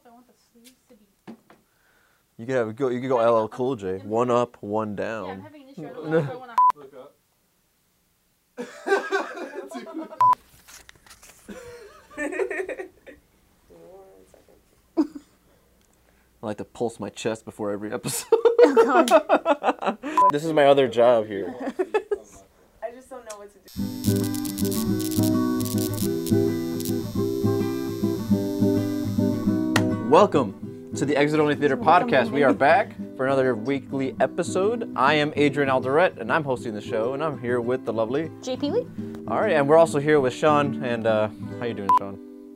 if I want the sleeves to be. You could go LL Cool J. One up, one down. Yeah, I'm having an issue. I don't know if I want to. Look up. I like to pulse my chest before every episode. This is my other job here. I just don't know what to do. Welcome to the Exit Only Theater podcast. We are back for another weekly episode. I am Adrian Alderette, and I'm hosting the show, and I'm here with the lovely JP Lee. All right, and we're also here with Sean. And how you doing, Sean?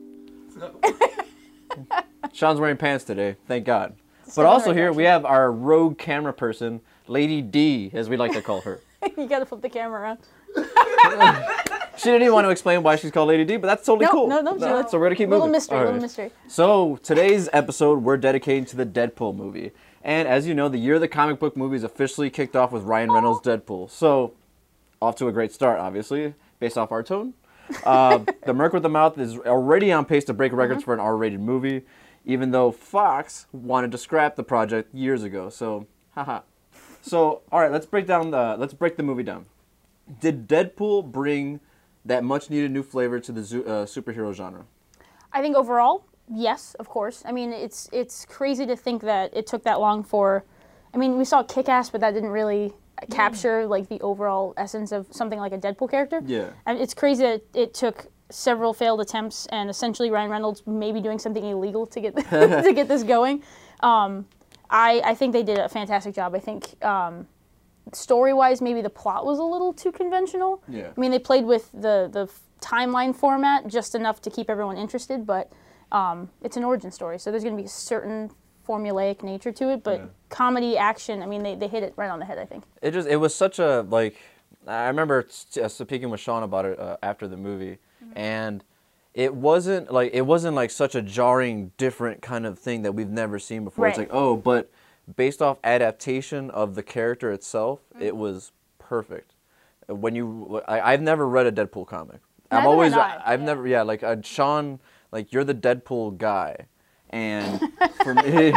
Sean's wearing pants today, thank God. But also here we have our rogue camera person, Lady D, as we like to call her. You gotta flip the camera around. She didn't even want to explain why she's called Lady D, but that's totally cool. No. So we're gonna keep moving. Little mystery. So today's episode we're dedicating to the Deadpool movie, and as you know, the year of the comic book movies officially kicked off with Ryan Reynolds' Deadpool. So off to a great start, obviously, based off our tone. The Merc with the Mouth is already on pace to break records for an R-rated movie, even though Fox wanted to scrap the project years ago. So, haha. So, all right, let's break the movie down. Did Deadpool bring that much-needed new flavor to the superhero genre? I think overall, yes, of course. I mean, it's crazy to think that it took that long for. I mean, we saw Kick-Ass, but that didn't really capture like the overall essence of something like a Deadpool character. Yeah. And it's crazy that it took several failed attempts and essentially Ryan Reynolds maybe doing something illegal to get to get this going. I think they did a fantastic job. I think story-wise, maybe the plot was a little too conventional. Yeah. I mean, they played with the timeline format just enough to keep everyone interested, but it's an origin story, so there's going to be a certain formulaic nature to it, but comedy, action, I mean, they hit it right on the head, I think. It was such a, like, I remember speaking with Sean about it after the movie, and it wasn't like such a jarring, different kind of thing that we've never seen before. Right. It's like, oh, but based off adaptation of the character itself, it was perfect. I've never read a Deadpool comic. I've never, like Sean, like you're the Deadpool guy, and for me,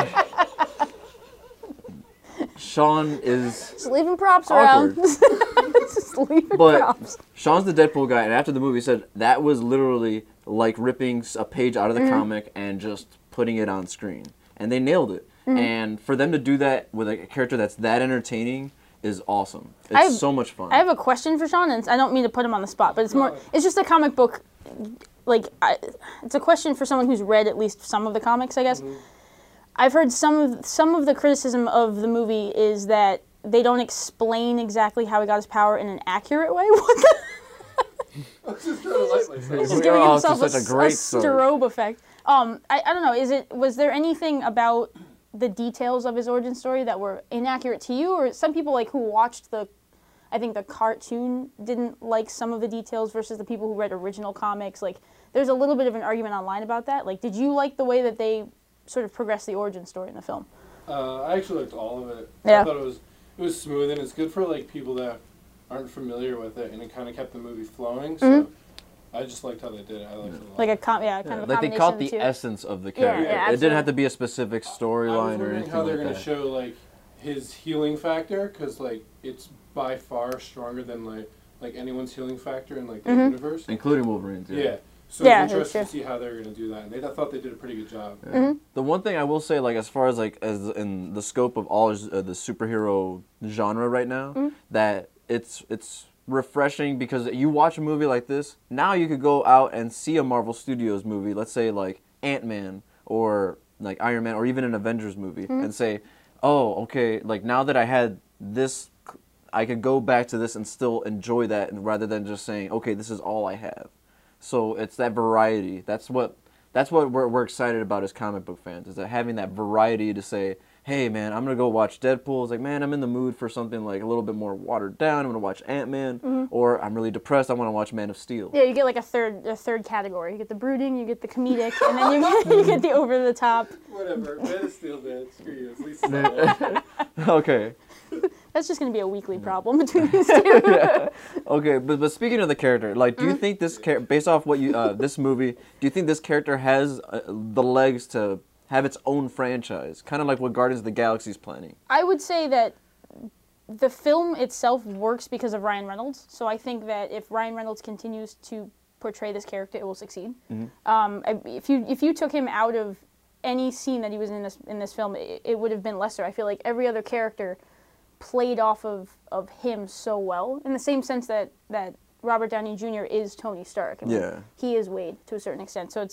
Sean is Just leaving props awkward. around. Just leaving But props. Sean's the Deadpool guy, and after the movie, he said that was literally like ripping a page out of the comic and just putting it on screen, and they nailed it. And for them to do that with a character that's that entertaining is awesome. It's so much fun. I have a question for Sean, and I don't mean to put him on the spot, but it's just a comic book, it's a question for someone who's read at least some of the comics, I guess. I've heard some of the criticism of the movie is that they don't explain exactly how he got his power in an accurate way. What the? I was just trying to light myself. He's just giving himself such a great story. strobe effect. I don't know. Was there anything about the details of his origin story that were inaccurate to you, or some people like who watched the cartoon didn't like some of the details versus the people who read original comics? Like, there's a little bit of an argument online about that. Like, did you like the way that they sort of progressed the origin story in the film? I actually liked all of it. Yeah. I thought it was smooth, and it's good for like people that aren't familiar with it, and it kind of kept the movie flowing. So I just liked how they did it. I liked it a lot. Like kind of a like they combination caught of the two. essence of the character. yeah, It didn't have absolutely. to be a specific I was storyline or wondering anything how they're like going that. to show like his healing factor, because like it's by far stronger than like anyone's healing factor in like the universe. Including Wolverine, too. Yeah. So Yeah, it's that's interesting true. to see how they're going to do that, and I thought they did a pretty good job. The one thing I will say, like, as far as like as in the scope of all the superhero genre right now, that it's refreshing because you watch a movie like this. Now you could go out and see a Marvel Studios movie, let's say like Ant-Man or like Iron Man or even an Avengers movie, and say, oh, okay, like now that I had this, I could go back to this and still enjoy that, and rather than just saying, okay, this is all I have. So it's that variety. That's what we're excited about as comic book fans, is that having that variety to say, hey man, I'm gonna go watch Deadpool. It's like, man, I'm in the mood for something like a little bit more watered down. I'm gonna watch Ant-Man, or I'm really depressed. I want to watch Man of Steel. Yeah, you get like a third category. You get the brooding, you get the comedic, and then you get the over the top. Whatever. Man of Steel, man. Screw you. At least Okay. That's just going to be a weekly problem between these two. Okay, but speaking of the character, like, do you think this based off what you this movie, do you think this character has the legs to have its own franchise, kind of like what Guardians of the Galaxy is planning. I would say that the film itself works because of Ryan Reynolds. So I think that if Ryan Reynolds continues to portray this character, it will succeed. If you took him out of any scene that he was in this film, it would have been lesser. I feel like every other character played off of him so well, in the same sense that Robert Downey Jr. is Tony Stark. I mean, he is Wade to a certain extent. So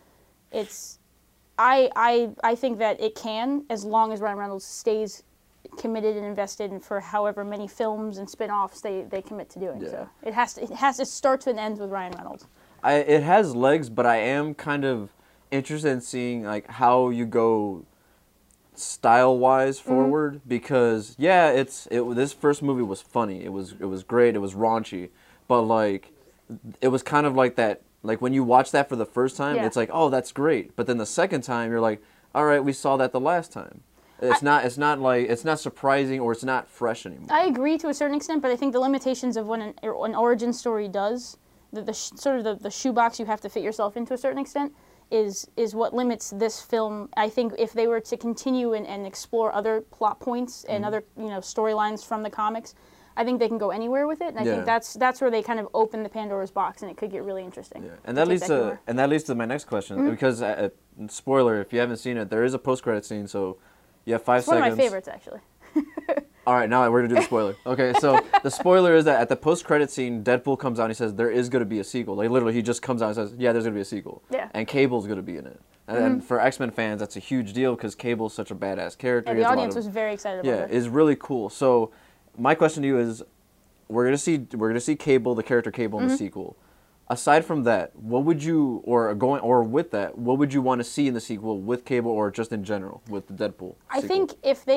I think that it can, as long as Ryan Reynolds stays committed and invested in for however many films and spin-offs they commit to doing. So it has to start and end with Ryan Reynolds. It has legs, but I am kind of interested in seeing like how you go style-wise forward, because this first movie was funny. It was great. It was raunchy, but like it was kind of like that. Like when you watch that for the first time, it's like, oh, that's great. But then the second time, you're like, all right, we saw that the last time. It's not surprising, or it's not fresh anymore. I agree to a certain extent, but I think the limitations of what an origin story does, the shoebox you have to fit yourself into a certain extent, is what limits this film. I think if they were to continue and explore other plot points and other storylines from the comics, I think they can go anywhere with it. And I think that's where they kind of open the Pandora's box, and it could get really interesting. Yeah. And that leads to my next question, because spoiler, if you haven't seen it, there is a post-credit scene, so you have 5 seconds. One of my favorites, actually. All right, now we're going to do the spoiler. Okay, so the spoiler is that at the post-credit scene, Deadpool comes out and he says there is going to be a sequel. Like, literally, he just comes out and says, yeah, there's going to be a sequel. Yeah. And Cable's going to be in it. And for X-Men fans, that's a huge deal, because Cable's such a badass character. And the audience was very excited about it. Yeah, it's really cool. So my question to you is, we're going to see Cable, the character Cable, in the sequel. Aside from that, what would you, with that, what would you want to see in the sequel with Cable, or just in general with the Deadpool sequel? I think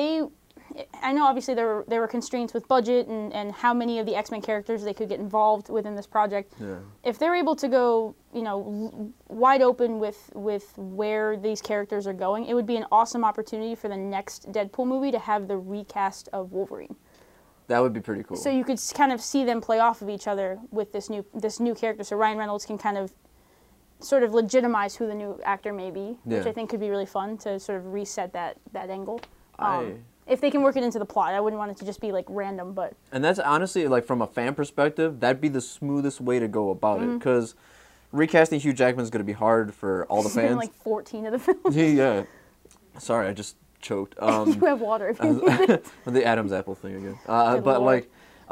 I know obviously there were constraints with budget and how many of the X-Men characters they could get involved within this project. Yeah. If they're able to go, wide open with where these characters are going, it would be an awesome opportunity for the next Deadpool movie to have the recast of Wolverine. That would be pretty cool. So you could kind of see them play off of each other with this new character. So Ryan Reynolds can kind of sort of legitimize who the new actor may be, which I think could be really fun to sort of reset that angle. If they can work it into the plot. I wouldn't want it to just be like random, but... And that's honestly, like from a fan perspective, that'd be the smoothest way to go about it, because recasting Hugh Jackman is going to be hard for all the fans. He's in like 14 of the films. Yeah. Sorry, I just choked. You have water if you need it. The Adam's apple thing again. But like,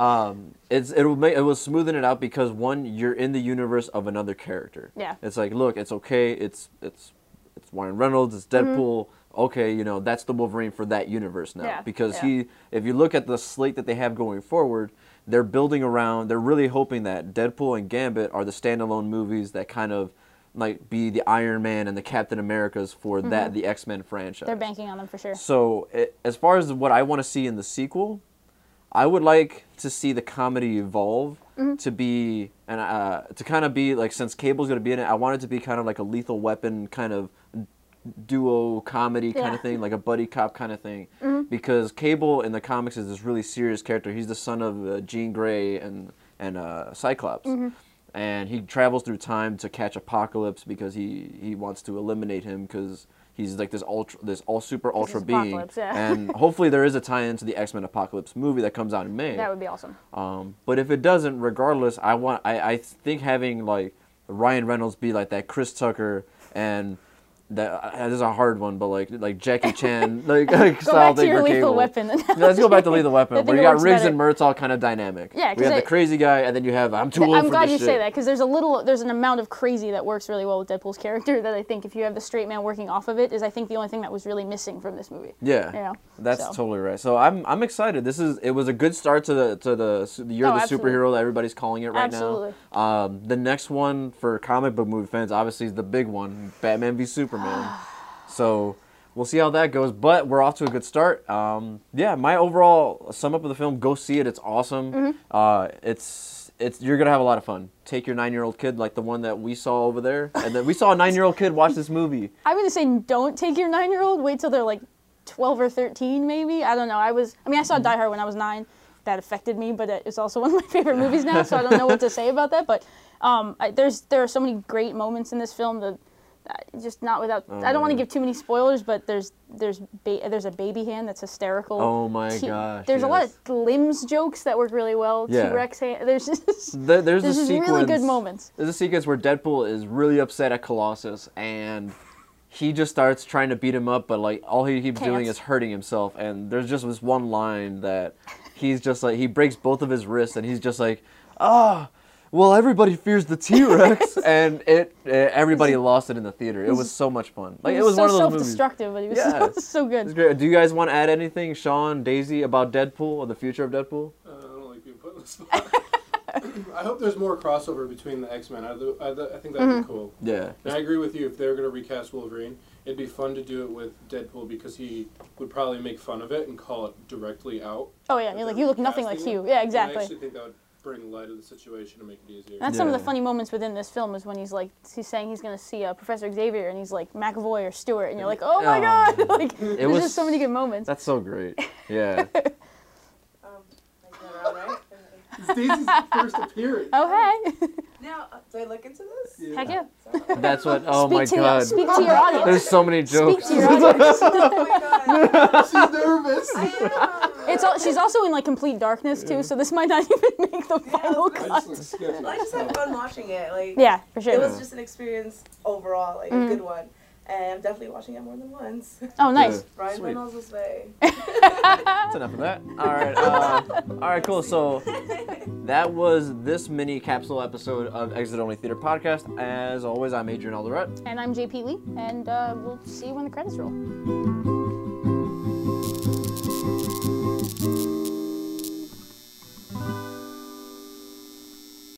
it will smoothen it out, because one, you're in the universe of another character. Yeah. It's like, look, it's okay. It's Ryan Reynolds. It's Deadpool. Okay, that's the Wolverine for that universe now. Yeah. Because if you look at the slate that they have going forward, they're really hoping that Deadpool and Gambit are the standalone movies that kind of like be the Iron Man and the Captain Americas for the X-Men franchise. They're banking on them for sure. So as far as what I want to see in the sequel, I would like to see the comedy evolve to be, and to kind of be like, since Cable's going to be in it, I want it to be kind of like a Lethal Weapon kind of duo comedy kind of thing, like a buddy cop kind of thing, because Cable in the comics is this really serious character. He's the son of Jean Grey and Cyclops, and he travels through time to catch Apocalypse because he wants to eliminate him, because he's like this super ultra being, and hopefully there is a tie-in to the X-Men Apocalypse movie that comes out in May. That would be awesome. But if it doesn't, regardless, I think having like Ryan Reynolds be like that Chris Tucker, and that this is a hard one, but like Jackie Chan, like style thing for Cable. Lethal Weapon. Let's go back to Lethal Weapon, where you got Riggs and Murtaugh kind of dynamic. Yeah, we have the crazy guy, and then you have I'm too old for this shit. I'm glad you say that, because there's an amount of crazy that works really well with Deadpool's character that I think if you have the straight man working off of it, is I think the only thing that was really missing from this movie. Yeah, that's totally right. So I'm excited. It was a good start to the year of the superhero that everybody's calling it right now. The next one for comic book movie fans, obviously, is the big one, Batman v Superman. So we'll see how that goes, but we're off to a good start. My overall sum up of the film: go see it. It's awesome. You're gonna have a lot of fun. Take your 9-year-old kid, like the one that we saw over there, and then we saw a 9-year-old kid watch this movie. I'm gonna say don't take your 9-year-old. Wait till they're like 12 or 13, maybe. I don't know. I saw Die Hard when I was 9. That affected me, but it's also one of my favorite movies now. So I don't know what to say about that. But there are so many great moments in this film. Just not without. Oh, I don't want to man. give too many spoilers, but there's a baby hand that's hysterical. Oh my gosh. There's a lot yes. of limbs jokes that work really well. Yeah. T-Rex hand. There's just There's a there's just sequence. really good moments. There's a sequence where Deadpool is really upset at Colossus, and he just starts trying to beat him up, but like all he keeps doing Can't. is hurting himself. And there's just this one line that he's just like, he breaks both of his wrists, and he's just like, well, everybody fears the T-Rex, and everybody lost it in the theater. It was so much fun. Like He it was so one of those movies. self-destructive, but he was Yeah. so It's good. great. Do you guys want to add anything, Sean, Daisy, about Deadpool or the future of Deadpool? I don't like being put in the spot. I hope there's more crossover between the X-Men. I think that'd be cool. Yeah. And I agree with you. If they were going to recast Wolverine, it'd be fun to do it with Deadpool because he would probably make fun of it and call it directly out. Oh yeah, you're like, you look nothing like Casting Hugh. him. Yeah, And I exactly. actually think that would bring light to the situation and make it easier. That's some of the Yeah. funny moments within this film is when he's saying he's gonna see Professor Xavier, and he's like McAvoy or Stewart, and you're like, oh my Oh. god! Like, there's was- just so many good moments. That's so great. Yeah. Like that, all right? It's Daisy's first appearance. Oh hey! Now, do I look into this? Yeah. Heck yeah! Sorry. That's what. Oh my Speak to god. speak to your audience. There's so many Speak jokes. to your audience. Oh my god. She's nervous. I am. She's also in like complete darkness too, so this might not even make the final I cut. just look sketchy. I just had fun watching it. Like, Yeah, for sure. it was just an experience overall, like a good one. And I'm definitely watching it more than once. Oh, nice. Brian Sweet. Reynolds was way. That's enough of that. All right, cool. So that was this mini capsule episode of Exit Only Theater Podcast. As always, I'm Adrian Alderette. And I'm JP Lee, and we'll see you when the credits roll.